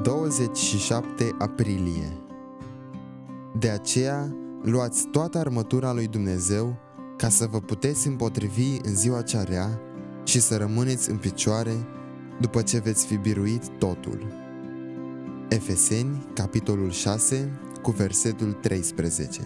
27 aprilie. De aceea, luați toată armătura lui Dumnezeu ca să vă puteți împotrivi în ziua cea rea și să rămâneți în picioare după ce veți fi biruit totul. Efeseni, capitolul 6, cu versetul 13.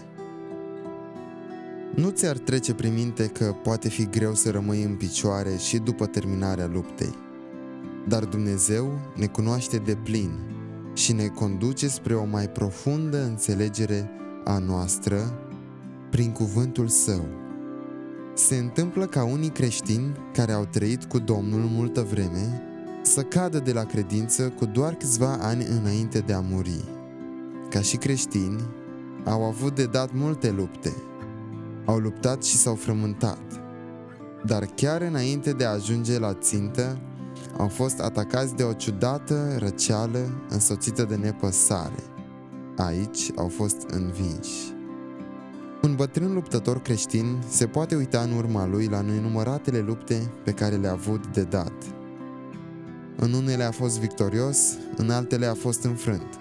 Nu ți-ar trece prin minte că poate fi greu să rămâi în picioare și după terminarea luptei. Dar Dumnezeu ne cunoaște deplin și ne conduce spre o mai profundă înțelegere a noastră prin cuvântul Său. Se întâmplă ca unii creștini care au trăit cu Domnul multă vreme să cadă de la credință cu doar câțiva ani înainte de a muri. Ca și creștini, au avut de dat multe lupte. Au luptat și s-au frământat. Dar chiar înainte de a ajunge la țintă, au fost atacați de o ciudată răceală însoțită de nepăsare. Aici au fost învinși. Un bătrân luptător creștin se poate uita în urma lui la nenumăratele lupte pe care le-a avut de dat. În unele a fost victorios, în altele a fost înfrânt.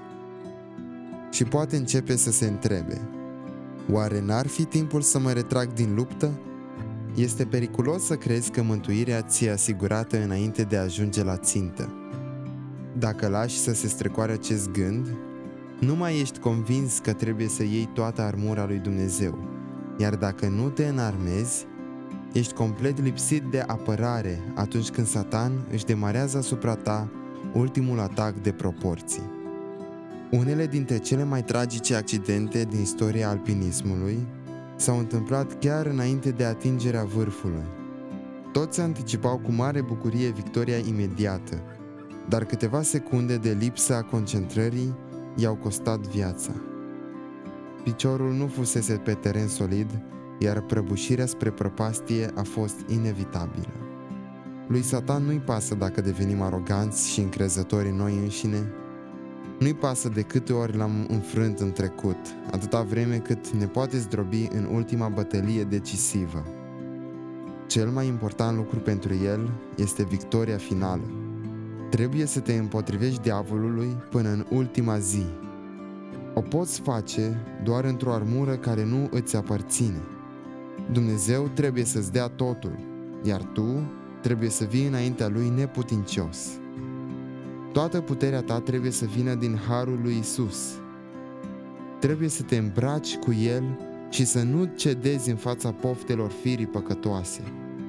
Și poate începe să se întrebe: oare n-ar fi timpul să mă retrag din luptă? Este periculos să crezi că mântuirea ți-e asigurată înainte de a ajunge la țintă. Dacă lași să se strecoare acest gând, nu mai ești convins că trebuie să iei toată armura lui Dumnezeu, iar dacă nu te înarmezi, ești complet lipsit de apărare atunci când Satan își demarează asupra ta ultimul atac de proporții. Unele dintre cele mai tragice accidente din istoria alpinismului s-au întâmplat chiar înainte de atingerea vârfului. Toți anticipau cu mare bucurie victoria imediată, dar câteva secunde de lipsă a concentrării i-au costat viața. Piciorul nu fusese pe teren solid, iar prăbușirea spre prăpastie a fost inevitabilă. Lui Satan nu-i pasă dacă devenim aroganți și încrezători în noi înșine. Nu-i pasă de câte ori l-am înfrânt în trecut, atâta vreme cât ne poate zdrobi în ultima bătălie decisivă. Cel mai important lucru pentru el este victoria finală. Trebuie să te împotrivești diavolului până în ultima zi. O poți face doar într-o armură care nu îți aparține. Dumnezeu trebuie să-ți dea totul, iar tu trebuie să vii înaintea Lui neputincios. Toată puterea ta trebuie să vină din harul lui Isus. Trebuie să te îmbraci cu El și să nu cedezi în fața poftelor firii păcătoase.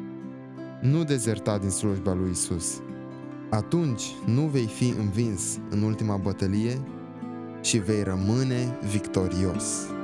Nu dezerta din slujba lui Isus. Atunci nu vei fi învins în ultima bătălie și vei rămâne victorios.